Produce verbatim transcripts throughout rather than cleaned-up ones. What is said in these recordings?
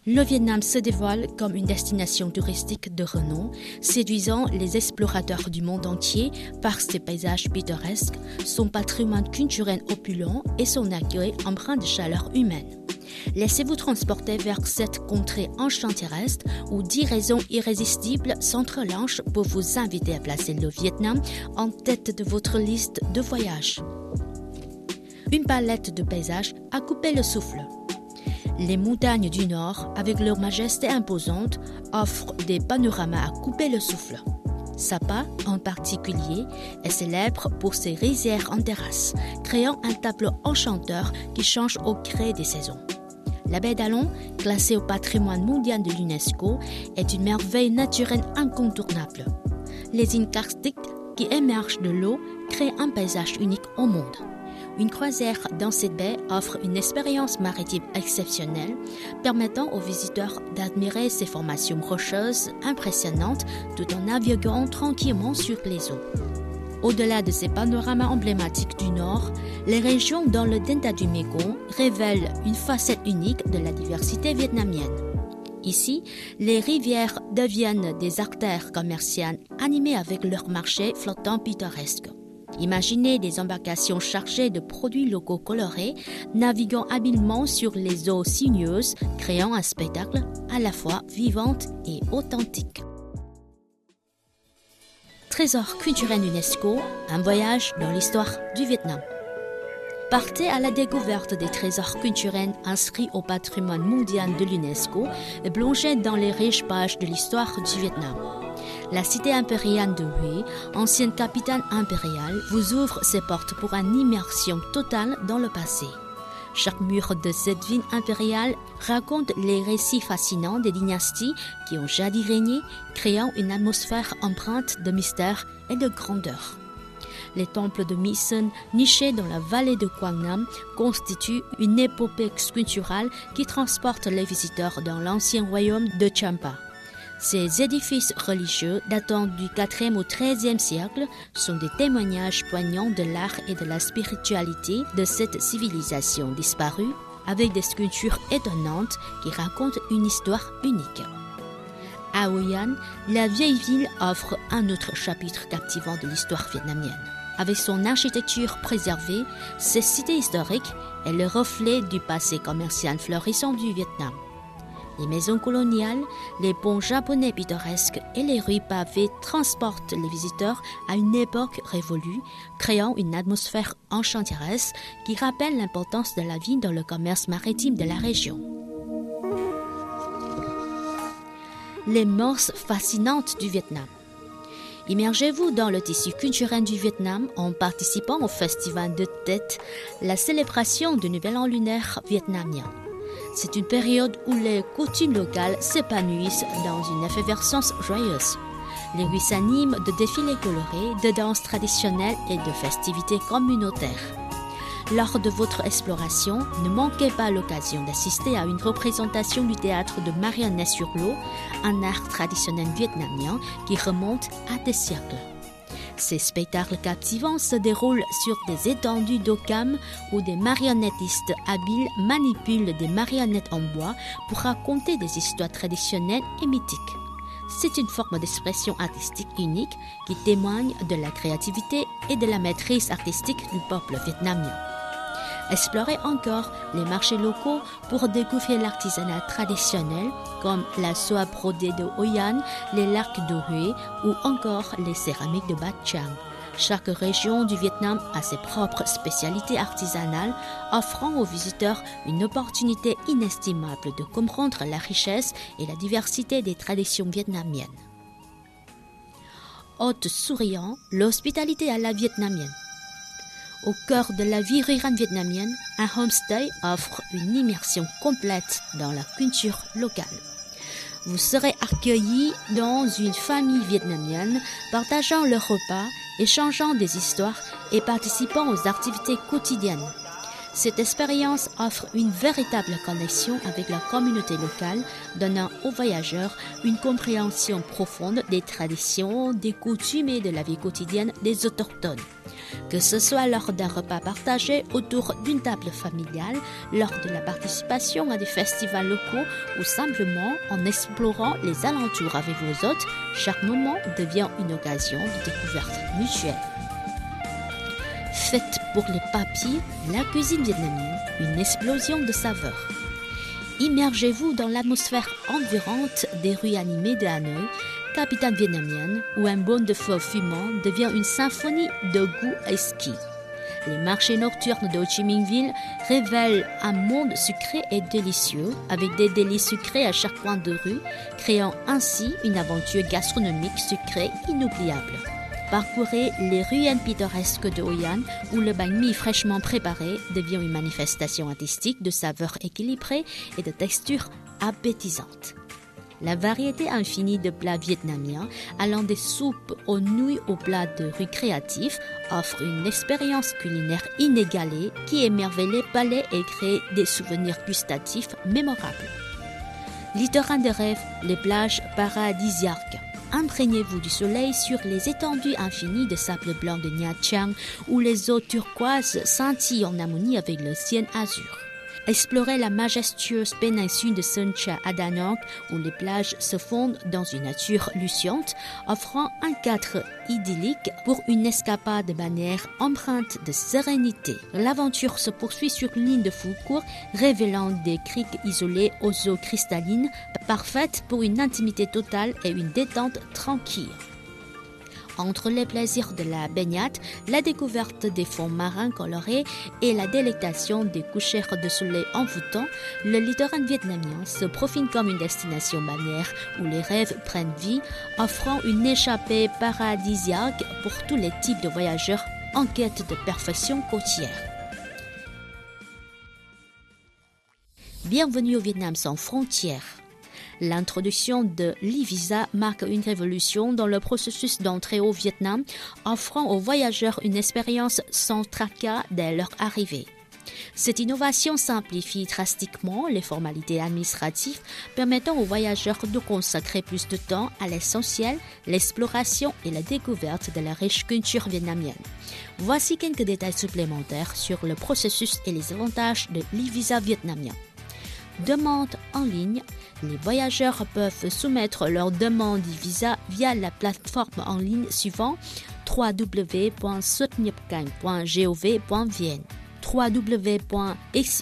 Le Vietnam se dévoile comme une destination touristique de renom, séduisant les explorateurs du monde entier par ses paysages pittoresques, son patrimoine culturel opulent et son accueil empreint de chaleur humaine. Laissez-vous transporter vers cette contrée enchanteresse où dix raisons irrésistibles s'entrelacent pour vous inviter à placer le Vietnam en tête de votre liste de voyages. Une palette de paysages à couper le souffle. Les montagnes du Nord, avec leur majesté imposante, offrent des panoramas à couper le souffle. Sapa, en particulier, est célèbre pour ses rizières en terrasse, créant un tableau enchanteur qui change au gré des saisons. La baie d'Along, classée au patrimoine mondial de l'UNESCO, est une merveille naturelle incontournable. Les îles karstiques qui émergent de l'eau créent un paysage unique au monde. Une croisière dans cette baie offre une expérience maritime exceptionnelle, permettant aux visiteurs d'admirer ces formations rocheuses impressionnantes tout en naviguant tranquillement sur les eaux. Au-delà de ces panoramas emblématiques du Nord, les régions dans le delta du Mékong révèlent une facette unique de la diversité vietnamienne. Ici, les rivières deviennent des artères commerciales animées avec leurs marchés flottants pittoresques. Imaginez des embarcations chargées de produits locaux colorés, naviguant habilement sur les eaux sinueuses, créant un spectacle à la fois vivant et authentique. Trésor culturel UNESCO, un voyage dans l'histoire du Vietnam. Partez à la découverte des trésors culturels inscrits au patrimoine mondial de l'UNESCO et plongez dans les riches pages de l'histoire du Vietnam. La cité impériale de Hue, ancienne capitale impériale, vous ouvre ses portes pour une immersion totale dans le passé. Chaque mur de cette ville impériale raconte les récits fascinants des dynasties qui ont jadis régné, créant une atmosphère empreinte de mystère et de grandeur. Les temples de My Son, nichés dans la vallée de Quang Nam, constituent une épopée sculpturale qui transporte les visiteurs dans l'ancien royaume de Champa. Ces édifices religieux datant du quatrième au treizième siècle sont des témoignages poignants de l'art et de la spiritualité de cette civilisation disparue, avec des sculptures étonnantes qui racontent une histoire unique. À Hoi An, la vieille ville offre un autre chapitre captivant de l'histoire vietnamienne. Avec son architecture préservée, cette cité historique est le reflet du passé commercial florissant du Vietnam. Les maisons coloniales, les ponts japonais pittoresques et les rues pavées transportent les visiteurs à une époque révolue, créant une atmosphère enchanteresse qui rappelle l'importance de la ville dans le commerce maritime de la région. Les mœurs fascinantes du Vietnam. Immergez-vous dans le tissu culturel du Vietnam en participant au festival de Tết, la célébration du Nouvel An lunaire vietnamien. C'est une période où les coutumes locales s'épanouissent dans une effervescence joyeuse. Les rues s'animent de défilés colorés, de danses traditionnelles et de festivités communautaires. Lors de votre exploration, ne manquez pas l'occasion d'assister à une représentation du théâtre de marionnettes sur l'eau, un art traditionnel vietnamien qui remonte à des siècles. Ces spectacles captivants se déroulent sur des étendues d'eau calme où des marionnettistes habiles manipulent des marionnettes en bois pour raconter des histoires traditionnelles et mythiques. C'est une forme d'expression artistique unique qui témoigne de la créativité et de la maîtrise artistique du peuple vietnamien. Explorez encore les marchés locaux pour découvrir l'artisanat traditionnel comme la soie brodée de Hoi An, les lacs de Hue ou encore les céramiques de Bat Chang. Chaque région du Vietnam a ses propres spécialités artisanales, offrant aux visiteurs une opportunité inestimable de comprendre la richesse et la diversité des traditions vietnamiennes. Hôte souriant, l'hospitalité à la vietnamienne. Au cœur de la vie rurale vietnamienne, un homestay offre une immersion complète dans la culture locale. Vous serez accueillis dans une famille vietnamienne, partageant le repas, échangeant des histoires et participant aux activités quotidiennes. Cette expérience offre une véritable connexion avec la communauté locale, donnant aux voyageurs une compréhension profonde des traditions, des coutumes et de la vie quotidienne des autochtones. Que ce soit lors d'un repas partagé autour d'une table familiale, lors de la participation à des festivals locaux ou simplement en explorant les alentours avec vos hôtes, chaque moment devient une occasion de découverte mutuelle. Faites pour les papilles, la cuisine vietnamienne, une explosion de saveurs. Immergez-vous dans l'atmosphère environnante des rues animées de Hanoï, capitale vietnamienne, où un bol de feu fumant devient une symphonie de goût exquis. Les marchés nocturnes de Ho Chi Minh Ville révèlent un monde sucré et délicieux, avec des délices sucrés à chaque coin de rue, créant ainsi une aventure gastronomique sucrée inoubliable. Parcourez les ruelles pittoresques de Hoi An, où le banh mi fraîchement préparé devient une manifestation artistique de saveurs équilibrées et de textures appétissantes. La variété infinie de plats vietnamiens, allant des soupes aux nouilles aux plats de rue créatifs, offre une expérience culinaire inégalée qui émerveille les palais et crée des souvenirs gustatifs mémorables. Littoral de rêve, les plages paradisiaques. Imprégnez-vous du soleil sur les étendues infinies de sable blanc de Nha Trang, où les eaux turquoises scintillent en harmonie avec le ciel azur. Explorez la majestueuse péninsule de Sơn Tra à Da Nang, où les plages se fondent dans une nature luisante, offrant un cadre idyllique pour une escapade balnéaire empreinte de sérénité. L'aventure se poursuit sur l'île de Phu Quoc, révélant des criques isolées aux eaux cristallines, parfaites pour une intimité totale et une détente tranquille. Entre les plaisirs de la baignade, la découverte des fonds marins colorés et la délectation des couchers de soleil envoûtants, le littoral vietnamien se profile comme une destination balnéaire où les rêves prennent vie, offrant une échappée paradisiaque pour tous les types de voyageurs en quête de perfection côtière. Bienvenue au Vietnam sans frontières. L'introduction de l'e-visa marque une révolution dans le processus d'entrée au Vietnam, offrant aux voyageurs une expérience sans tracas dès leur arrivée. Cette innovation simplifie drastiquement les formalités administratives, permettant aux voyageurs de consacrer plus de temps à l'essentiel, l'exploration et la découverte de la riche culture vietnamienne. Voici quelques détails supplémentaires sur le processus et les avantages de l'e-visa vietnamien. Demande en ligne. Les voyageurs peuvent soumettre leur demande de-visa via la plateforme en ligne suivant w w w point xuất nhập cảnh point gov point vn, w w w point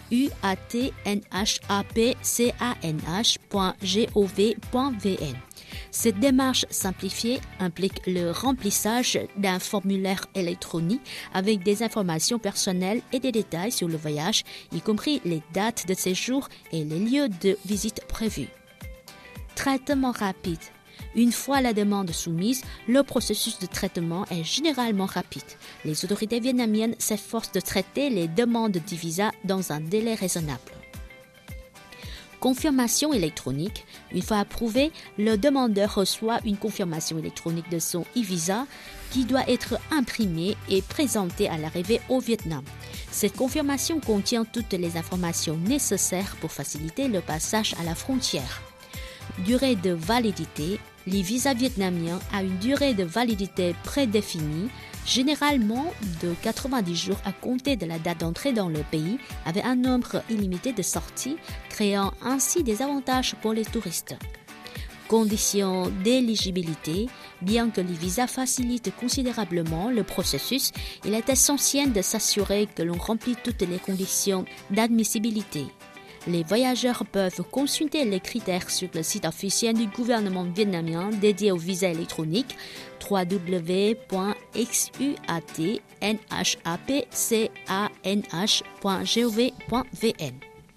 xutnhapcanh point gov point vn. Cette démarche simplifiée implique le remplissage d'un formulaire électronique avec des informations personnelles et des détails sur le voyage, y compris les dates de séjour et les lieux de visite prévus. Traitement rapide. Une fois la demande soumise, le processus de traitement est généralement rapide. Les autorités vietnamiennes s'efforcent de traiter les demandes de visa dans un délai raisonnable. Confirmation électronique. Une fois approuvé, le demandeur reçoit une confirmation électronique de son e-visa qui doit être imprimée et présentée à l'arrivée au Vietnam. Cette confirmation contient toutes les informations nécessaires pour faciliter le passage à la frontière. Durée de validité. L'e-visa vietnamien a une durée de validité prédéfinie, généralement de quatre-vingt-dix jours à compter de la date d'entrée dans le pays, avec un nombre illimité de sorties, créant ainsi des avantages pour les touristes. Conditions d'éligibilité. Bien que l'e-visa facilite considérablement le processus, il est essentiel de s'assurer que l'on remplit toutes les conditions d'admissibilité. Les voyageurs peuvent consulter les critères sur le site officiel du gouvernement vietnamien dédié au visa électronique w w w point xutnhapcanh point gov point vn.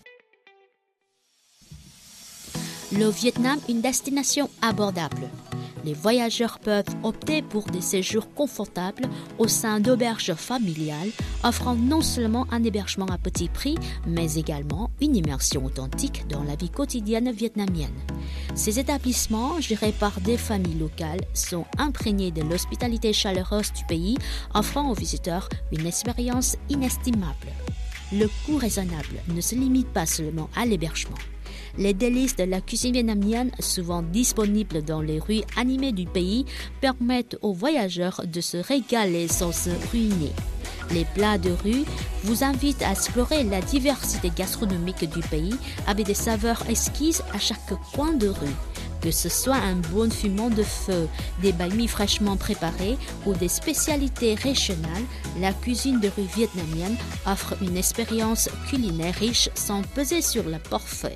Le Vietnam, une destination abordable. Les voyageurs peuvent opter pour des séjours confortables au sein d'auberges familiales, offrant non seulement un hébergement à petit prix, mais également une immersion authentique dans la vie quotidienne vietnamienne. Ces établissements, gérés par des familles locales, sont imprégnés de l'hospitalité chaleureuse du pays, offrant aux visiteurs une expérience inestimable. le coût raisonnable ne se limite pas seulement à l'hébergement. Les délices de la cuisine vietnamienne, souvent disponibles dans les rues animées du pays, permettent aux voyageurs de se régaler sans se ruiner. Les plats de rue vous invitent à explorer la diversité gastronomique du pays avec des saveurs exquises à chaque coin de rue. Que ce soit un bon fumant de feu, des banh mi fraîchement préparés ou des spécialités régionales, la cuisine de rue vietnamienne offre une expérience culinaire riche sans peser sur le portefeuille.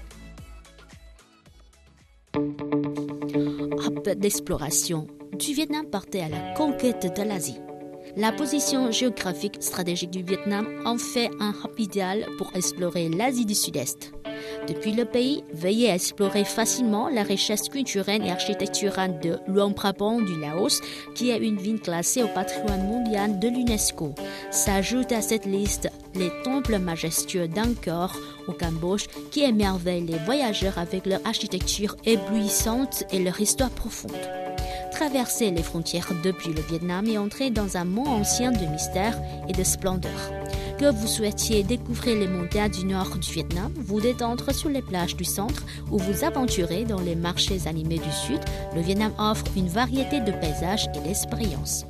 Hub d'exploration, du Vietnam partait à la conquête de l'Asie. La position géographique stratégique du Vietnam en fait un hub idéal pour explorer l'Asie du Sud-Est. Depuis le pays, veillez à explorer facilement la richesse culturelle et architecturale de Luang Prabang du Laos, qui est une ville classée au patrimoine mondial de l'UNESCO. S'ajoutent à cette liste les temples majestueux d'Angkor au Cambodge, qui émerveillent les voyageurs avec leur architecture éblouissante et leur histoire profonde. Traverser les frontières depuis le Vietnam et entrer dans un monde ancien de mystère et de splendeur. Que vous souhaitiez découvrir les montagnes du nord du Vietnam, vous détendre sur les plages du centre ou vous aventurer dans les marchés animés du sud, le Vietnam offre une variété de paysages et d'expériences.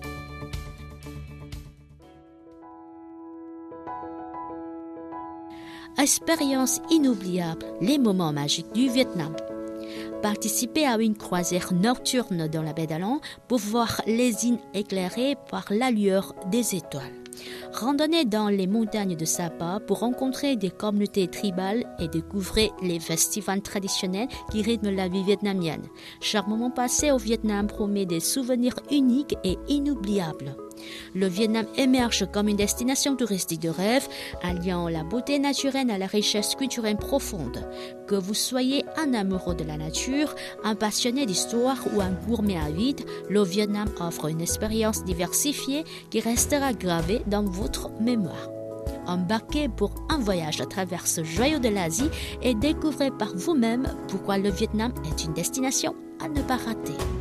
Expérience inoubliable, les moments magiques du Vietnam. Participer à une croisière nocturne dans la baie d'Along pour voir les îles éclairées par la lueur des étoiles. Randonnez dans les montagnes de Sapa pour rencontrer des communautés tribales et découvrir les festivals traditionnels qui rythment la vie vietnamienne. Chaque moment passé au Vietnam promet des souvenirs uniques et inoubliables. Le Vietnam émerge comme une destination touristique de rêve, alliant la beauté naturelle à la richesse culturelle profonde. Que vous soyez un amoureux de la nature, un passionné d'histoire ou un gourmet avide, le Vietnam offre une expérience diversifiée qui restera gravée dans votre mémoire. Embarquez pour un voyage à travers ce joyau de l'Asie et découvrez par vous-même pourquoi le Vietnam est une destination à ne pas rater.